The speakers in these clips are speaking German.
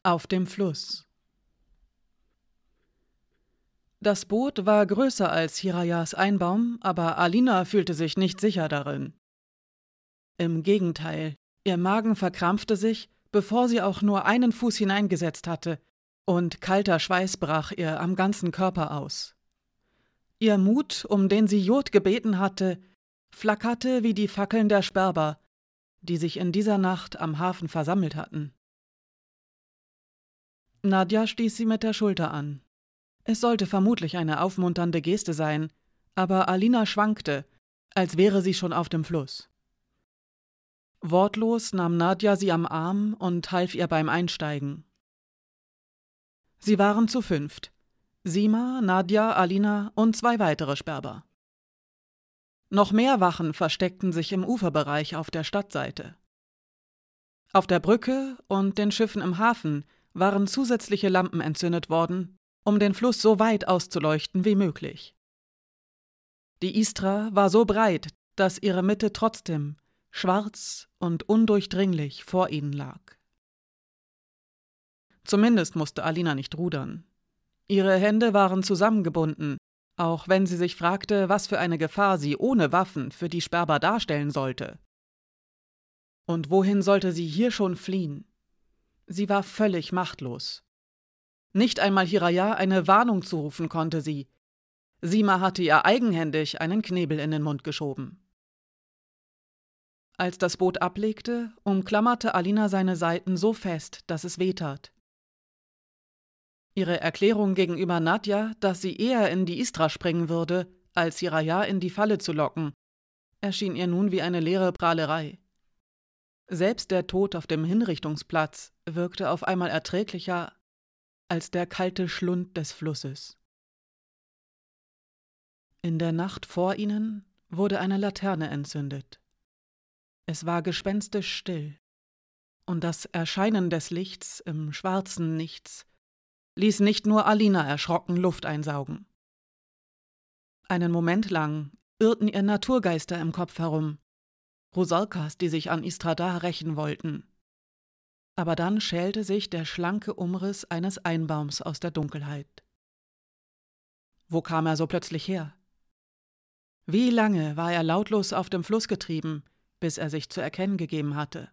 Auf dem Fluss. Das Boot war größer als Hirajas Einbaum, aber Alina fühlte sich nicht sicher darin. Im Gegenteil, ihr Magen verkrampfte sich, bevor sie auch nur einen Fuß hineingesetzt hatte, und kalter Schweiß brach ihr am ganzen Körper aus. Ihr Mut, um den sie Jod gebeten hatte, flackerte wie die Fackeln der Sperber, die sich in dieser Nacht am Hafen versammelt hatten. Nadja stieß sie mit der Schulter an. Es sollte vermutlich eine aufmunternde Geste sein, aber Alina schwankte, als wäre sie schon auf dem Fluss. Wortlos nahm Nadja sie am Arm und half ihr beim Einsteigen. Sie waren zu 5: Sima, Nadja, Alina und 2 weitere Sperber. Noch mehr Wachen versteckten sich im Uferbereich auf der Stadtseite. Auf der Brücke und den Schiffen im Hafen waren zusätzliche Lampen entzündet worden, um den Fluss so weit auszuleuchten wie möglich. Die Istra war so breit, dass ihre Mitte trotzdem schwarz und undurchdringlich vor ihnen lag. Zumindest musste Alina nicht rudern. Ihre Hände waren zusammengebunden, auch wenn sie sich fragte, was für eine Gefahr sie ohne Waffen für die Sperber darstellen sollte. Und wohin sollte sie hier schon fliehen? Sie war völlig machtlos. Nicht einmal Hiraja eine Warnung zurufen konnte sie. Sima hatte ihr eigenhändig einen Knebel in den Mund geschoben. Als das Boot ablegte, umklammerte Alina seine Seiten so fest, dass es wehtat. Ihre Erklärung gegenüber Nadja, dass sie eher in die Istra springen würde, als Hiraja in die Falle zu locken, erschien ihr nun wie eine leere Prahlerei. Selbst der Tod auf dem Hinrichtungsplatz wirkte auf einmal erträglicher als der kalte Schlund des Flusses. In der Nacht vor ihnen wurde eine Laterne entzündet. Es war gespenstisch still, und das Erscheinen des Lichts im schwarzen Nichts ließ nicht nur Alina erschrocken Luft einsaugen. Einen Moment lang irrten ihr Naturgeister im Kopf herum, Rusalkas, die sich an Istradar rächen wollten. Aber dann schälte sich der schlanke Umriss eines Einbaums aus der Dunkelheit. Wo kam er so plötzlich her? Wie lange war er lautlos auf dem Fluss getrieben, bis er sich zu erkennen gegeben hatte?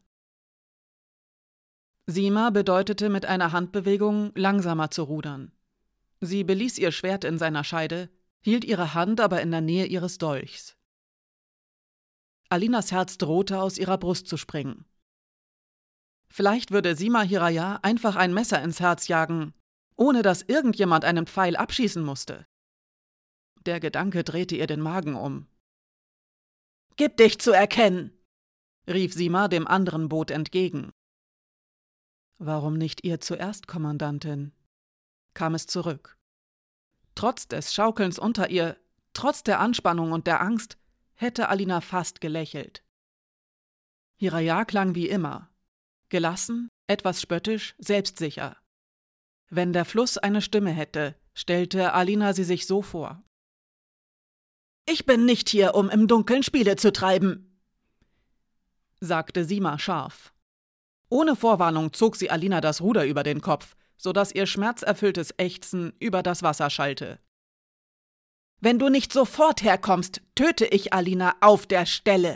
Sima bedeutete mit einer Handbewegung, langsamer zu rudern. Sie beließ ihr Schwert in seiner Scheide, hielt ihre Hand aber in der Nähe ihres Dolchs. Alinas Herz drohte, aus ihrer Brust zu springen. Vielleicht würde Sima Hiraja einfach ein Messer ins Herz jagen, ohne dass irgendjemand einen Pfeil abschießen musste. Der Gedanke drehte ihr den Magen um. »Gib dich zu erkennen«, rief Sima dem anderen Boot entgegen. »Warum nicht ihr zuerst, Kommandantin?«, kam es zurück. Trotz des Schaukelns unter ihr, trotz der Anspannung und der Angst, hätte Alina fast gelächelt. Hiraja klang wie immer. Gelassen, etwas spöttisch, selbstsicher. Wenn der Fluss eine Stimme hätte, stellte Alina sie sich so vor. »Ich bin nicht hier, um im Dunkeln Spiele zu treiben«, sagte Sima scharf. Ohne Vorwarnung zog sie Alina das Ruder über den Kopf, sodass ihr schmerzerfülltes Ächzen über das Wasser schallte. »Wenn du nicht sofort herkommst, töte ich Alina auf der Stelle!«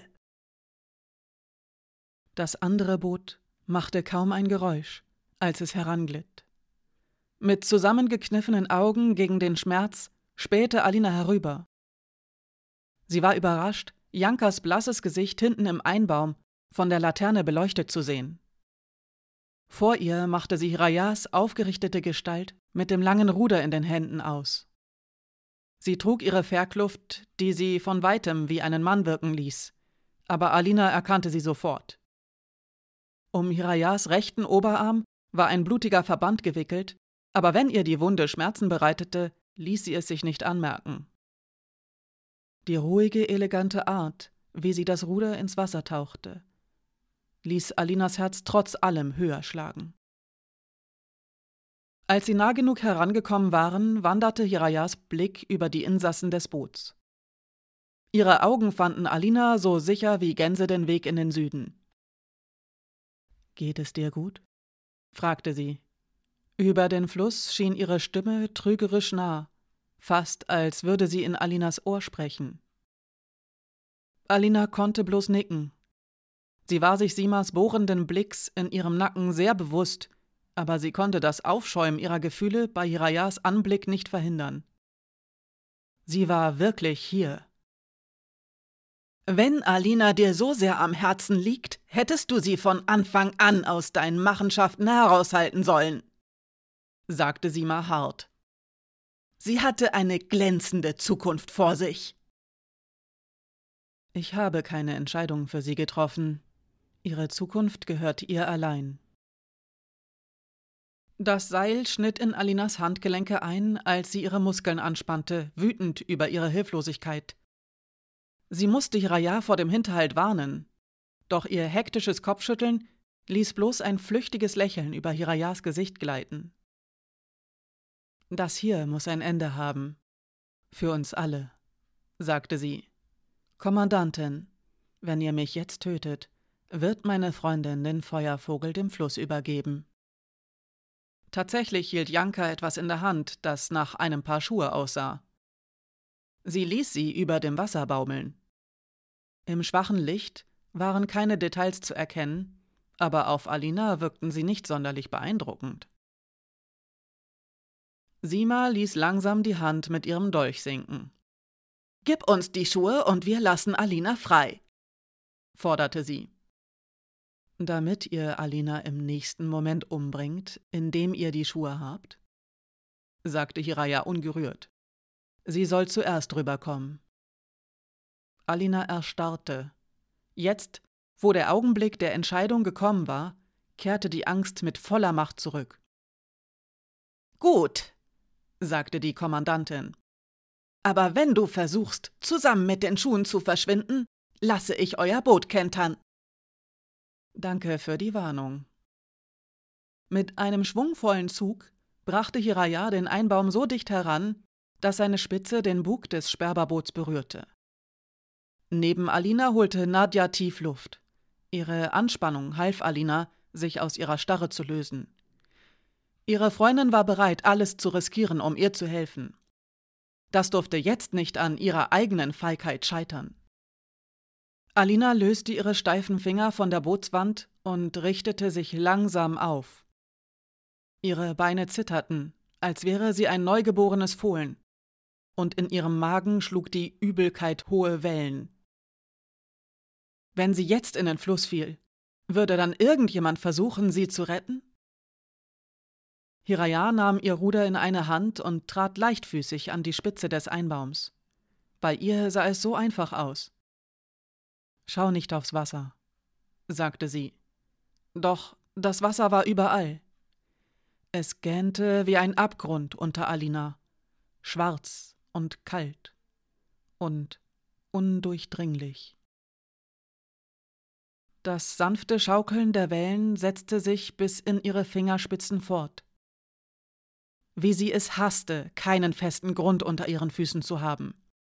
Das andere Boot machte kaum ein Geräusch, als es heranglitt. Mit zusammengekniffenen Augen gegen den Schmerz spähte Alina herüber. Sie war überrascht, Jankas blasses Gesicht hinten im Einbaum von der Laterne beleuchtet zu sehen. Vor ihr machte sie Hirajas aufgerichtete Gestalt mit dem langen Ruder in den Händen aus. Sie trug ihre Fährkluft, die sie von weitem wie einen Mann wirken ließ, aber Alina erkannte sie sofort. Um Hirajas rechten Oberarm war ein blutiger Verband gewickelt, aber wenn ihr die Wunde Schmerzen bereitete, ließ sie es sich nicht anmerken. Die ruhige, elegante Art, wie sie das Ruder ins Wasser tauchte, ließ Alinas Herz trotz allem höher schlagen. Als sie nah genug herangekommen waren, wanderte Hirajas Blick über die Insassen des Boots. Ihre Augen fanden Alina so sicher wie Gänse den Weg in den Süden. »Geht es dir gut?« fragte sie, Über den Fluss schien ihre Stimme trügerisch nah, fast als würde sie in Alinas Ohr sprechen. Alina konnte bloß nicken. Sie war sich Simas bohrenden Blicks in ihrem Nacken sehr bewusst, aber sie konnte das Aufschäumen ihrer Gefühle bei Hirajas Anblick nicht verhindern. Sie war wirklich hier. »Wenn Alina dir so sehr am Herzen liegt, hättest du sie von Anfang an aus deinen Machenschaften heraushalten sollen«, sagte Sima hart. »Sie hatte eine glänzende Zukunft vor sich.« »Ich habe keine Entscheidung für sie getroffen. Ihre Zukunft gehört ihr allein.« Das Seil schnitt in Alinas Handgelenke ein, als sie ihre Muskeln anspannte, wütend über ihre Hilflosigkeit. Sie musste Hiraja vor dem Hinterhalt warnen, doch ihr hektisches Kopfschütteln ließ bloß ein flüchtiges Lächeln über Hirajas Gesicht gleiten. »Das hier muss ein Ende haben. Für uns alle«, sagte sie. »Kommandantin, wenn ihr mich jetzt tötet, wird meine Freundin den Feuervogel dem Fluss übergeben.« Tatsächlich hielt Janka etwas in der Hand, das nach einem Paar Schuhe aussah. Sie ließ sie über dem Wasser baumeln. Im schwachen Licht waren keine Details zu erkennen, aber auf Alina wirkten sie nicht sonderlich beeindruckend. Sima ließ langsam die Hand mit ihrem Dolch sinken. »Gib uns die Schuhe und wir lassen Alina frei«, forderte sie. »Damit ihr Alina im nächsten Moment umbringt, indem ihr die Schuhe habt?«, sagte Hiraja ungerührt. »Sie soll zuerst rüberkommen.« Alina erstarrte. Jetzt, wo der Augenblick der Entscheidung gekommen war, kehrte die Angst mit voller Macht zurück. »Gut«, sagte die Kommandantin. »Aber wenn du versuchst, zusammen mit den Schuhen zu verschwinden, lasse ich euer Boot kentern.« »Danke für die Warnung.« Mit einem schwungvollen Zug brachte Hiraja den Einbaum so dicht heran, dass seine Spitze den Bug des Sperberboots berührte. Neben Alina holte Nadja tief Luft. Ihre Anspannung half Alina, sich aus ihrer Starre zu lösen. Ihre Freundin war bereit, alles zu riskieren, um ihr zu helfen. Das durfte jetzt nicht an ihrer eigenen Feigheit scheitern. Alina löste ihre steifen Finger von der Bootswand und richtete sich langsam auf. Ihre Beine zitterten, als wäre sie ein neugeborenes Fohlen, und in ihrem Magen schlug die Übelkeit hohe Wellen. Wenn sie jetzt in den Fluss fiel, würde dann irgendjemand versuchen, sie zu retten? Hiraja nahm ihr Ruder in eine Hand und trat leichtfüßig an die Spitze des Einbaums. Bei ihr sah es so einfach aus. »Schau nicht aufs Wasser«, sagte sie. Doch das Wasser war überall. Es gähnte wie ein Abgrund unter Alina, schwarz und kalt und undurchdringlich. Das sanfte Schaukeln der Wellen setzte sich bis in ihre Fingerspitzen fort. Wie sie es hasste, keinen festen Grund unter ihren Füßen zu haben.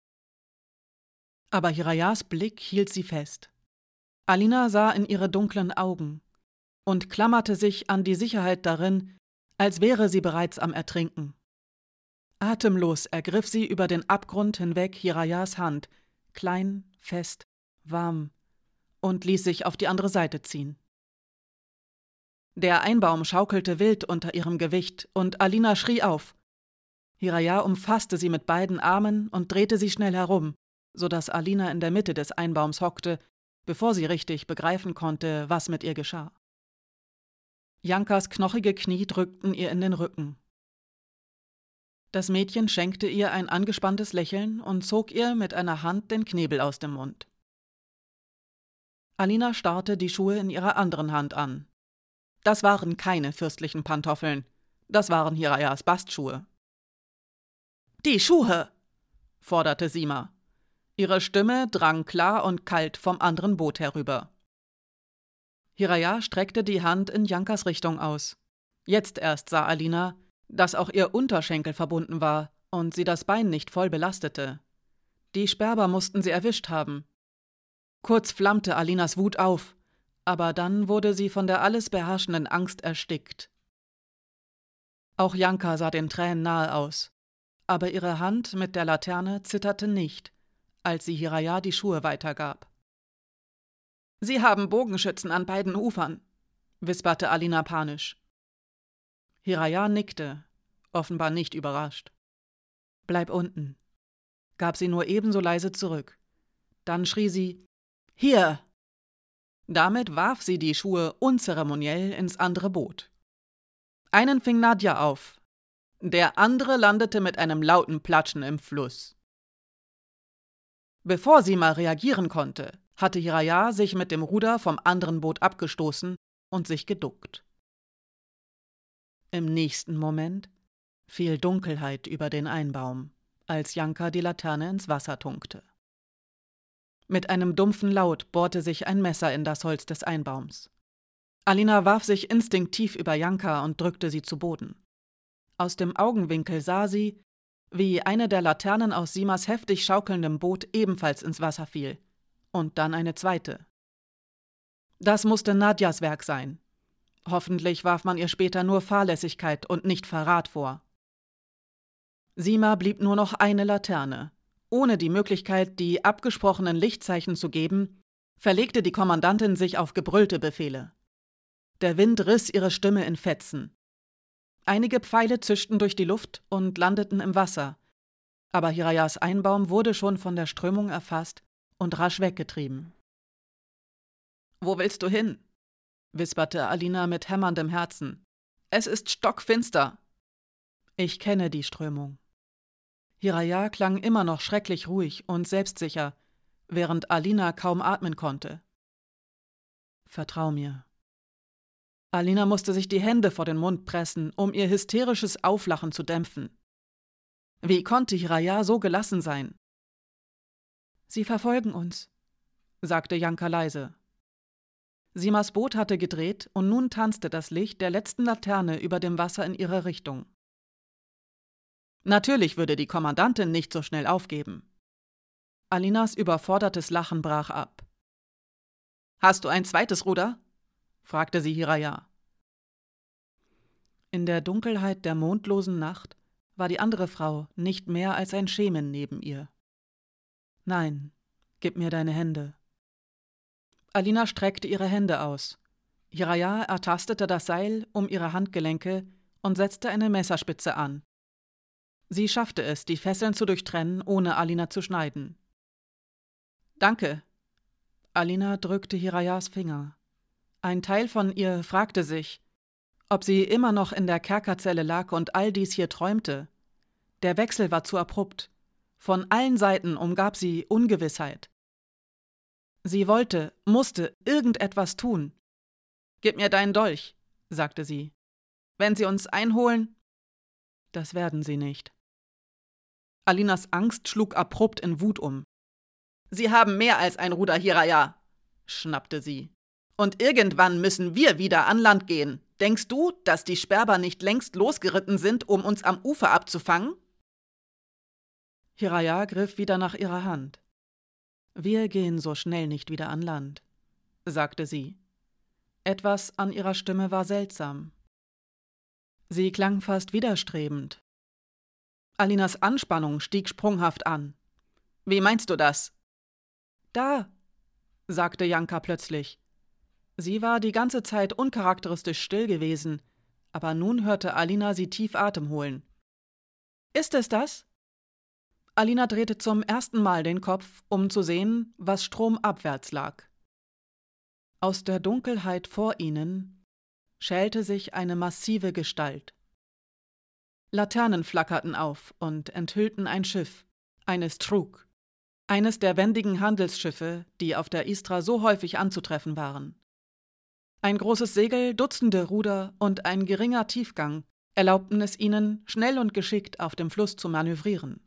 Aber Hirajas Blick hielt sie fest. Alina sah in ihre dunklen Augen und klammerte sich an die Sicherheit darin, als wäre sie bereits am Ertrinken. Atemlos ergriff sie über den Abgrund hinweg Hirajas Hand, klein, fest, warm, und ließ sich auf die andere Seite ziehen. Der Einbaum schaukelte wild unter ihrem Gewicht, und Alina schrie auf. Hiraja umfasste sie mit beiden Armen und drehte sie schnell herum, so dass Alina in der Mitte des Einbaums hockte, bevor sie richtig begreifen konnte, was mit ihr geschah. Jankas knochige Knie drückten ihr in den Rücken. Das Mädchen schenkte ihr ein angespanntes Lächeln und zog ihr mit einer Hand den Knebel aus dem Mund. Alina starrte die Schuhe in ihrer anderen Hand an. Das waren keine fürstlichen Pantoffeln, das waren Hirajas Bastschuhe. »Die Schuhe«, forderte Sima. Ihre Stimme drang klar und kalt vom anderen Boot herüber. Hiraja streckte die Hand in Jankas Richtung aus. Jetzt erst sah Alina, dass auch ihr Unterschenkel verbunden war und sie das Bein nicht voll belastete. Die Sperber mussten sie erwischt haben. Kurz flammte Alinas Wut auf, aber dann wurde sie von der alles beherrschenden Angst erstickt. Auch Janka sah den Tränen nahe aus, aber ihre Hand mit der Laterne zitterte nicht, als sie Hiraya die Schuhe weitergab. »Sie haben Bogenschützen an beiden Ufern«, wisperte Alina panisch. Hiraya nickte, offenbar nicht überrascht. »Bleib unten«, gab sie nur ebenso leise zurück. Dann schrie sie: »Hier!« Damit warf sie die Schuhe unzeremoniell ins andere Boot. Einen fing Nadja auf, der andere landete mit einem lauten Platschen im Fluss. Bevor Sima reagieren konnte, hatte Hiraya sich mit dem Ruder vom anderen Boot abgestoßen und sich geduckt. Im nächsten Moment fiel Dunkelheit über den Einbaum, als Janka die Laterne ins Wasser tunkte. Mit einem dumpfen Laut bohrte sich ein Messer in das Holz des Einbaums. Alina warf sich instinktiv über Janka und drückte sie zu Boden. Aus dem Augenwinkel sah sie, wie eine der Laternen aus Simas heftig schaukelndem Boot ebenfalls ins Wasser fiel. Und dann eine zweite. Das musste Nadjas Werk sein. Hoffentlich warf man ihr später nur Fahrlässigkeit und nicht Verrat vor. Sima blieb nur noch eine Laterne. Ohne die Möglichkeit, die abgesprochenen Lichtzeichen zu geben, verlegte die Kommandantin sich auf gebrüllte Befehle. Der Wind riss ihre Stimme in Fetzen. Einige Pfeile zischten durch die Luft und landeten im Wasser, aber Hirayas Einbaum wurde schon von der Strömung erfasst und rasch weggetrieben. »Wo willst du hin?«, wisperte Alina mit hämmerndem Herzen. »Es ist stockfinster.« »Ich kenne die Strömung.« Hiraya klang immer noch schrecklich ruhig und selbstsicher, während Alina kaum atmen konnte. »Vertrau mir.« Alina musste sich die Hände vor den Mund pressen, um ihr hysterisches Auflachen zu dämpfen. Wie konnte Hiraya so gelassen sein? »Sie verfolgen uns«, sagte Janka leise. Simas Boot hatte gedreht und nun tanzte das Licht der letzten Laterne über dem Wasser in ihre Richtung. Natürlich würde die Kommandantin nicht so schnell aufgeben. Alinas überfordertes Lachen brach ab. »Hast du ein zweites Ruder?«, fragte sie Hiraya. In der Dunkelheit der mondlosen Nacht war die andere Frau nicht mehr als ein Schemen neben ihr. »Nein, gib mir deine Hände.« Alina streckte ihre Hände aus. Hiraya ertastete das Seil um ihre Handgelenke und setzte eine Messerspitze an. Sie schaffte es, die Fesseln zu durchtrennen, ohne Alina zu schneiden. »Danke.« Alina drückte Hirayas Finger. Ein Teil von ihr fragte sich, ob sie immer noch in der Kerkerzelle lag und all dies hier träumte. Der Wechsel war zu abrupt. Von allen Seiten umgab sie Ungewissheit. Sie musste irgendetwas tun. »Gib mir deinen Dolch«, sagte sie. »Wenn sie uns einholen?« »Das werden sie nicht.« Alinas Angst schlug abrupt in Wut um. »Sie haben mehr als ein Ruder, Hiraya«, schnappte sie. »Und irgendwann müssen wir wieder an Land gehen. Denkst du, dass die Sperber nicht längst losgeritten sind, um uns am Ufer abzufangen?« Hiraya griff wieder nach ihrer Hand. »Wir gehen so schnell nicht wieder an Land«, sagte sie. Etwas an ihrer Stimme war seltsam. Sie klang fast widerstrebend. Alinas Anspannung stieg sprunghaft an. »Wie meinst du das?« »Da«, sagte Janka plötzlich. Sie war die ganze Zeit uncharakteristisch still gewesen, aber nun hörte Alina sie tief Atem holen. »Ist es das?« Alina drehte zum ersten Mal den Kopf, um zu sehen, was stromabwärts lag. Aus der Dunkelheit vor ihnen schälte sich eine massive Gestalt. Laternen flackerten auf und enthüllten ein Schiff, eine Strug, eines der wendigen Handelsschiffe, die auf der Istra so häufig anzutreffen waren. Ein großes Segel, Dutzende Ruder und ein geringer Tiefgang erlaubten es ihnen, schnell und geschickt auf dem Fluss zu manövrieren.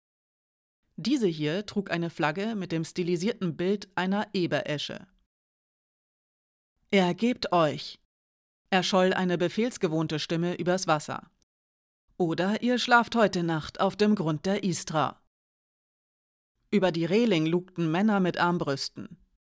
Diese hier trug eine Flagge mit dem stilisierten Bild einer Eberesche. »Ergebt euch«, erscholl eine befehlsgewohnte Stimme übers Wasser. »Oder ihr schlaft heute Nacht auf dem Grund der Istra.« Über die Reling lugten Männer mit Armbrüsten.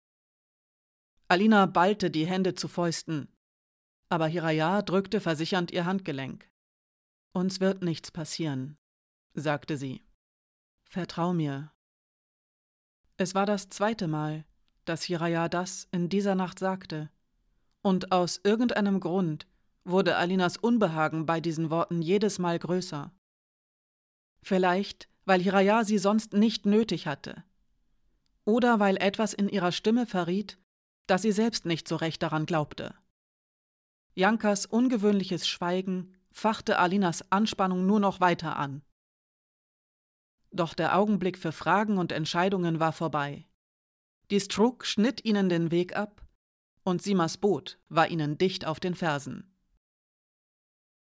Alina ballte die Hände zu Fäusten, aber Hiraya drückte versichernd ihr Handgelenk. »Uns wird nichts passieren«, sagte sie. »Vertrau mir.« Es war das 2. Mal, dass Chiraya das in dieser Nacht sagte, und aus irgendeinem Grund wurde Alinas Unbehagen bei diesen Worten jedes Mal größer. Vielleicht, weil Chiraya sie sonst nicht nötig hatte. Oder weil etwas in ihrer Stimme verriet, dass sie selbst nicht so recht daran glaubte. Jankas ungewöhnliches Schweigen fachte Alinas Anspannung nur noch weiter an. Doch der Augenblick für Fragen und Entscheidungen war vorbei. Die Struk schnitt ihnen den Weg ab, und Simas Boot war ihnen dicht auf den Fersen.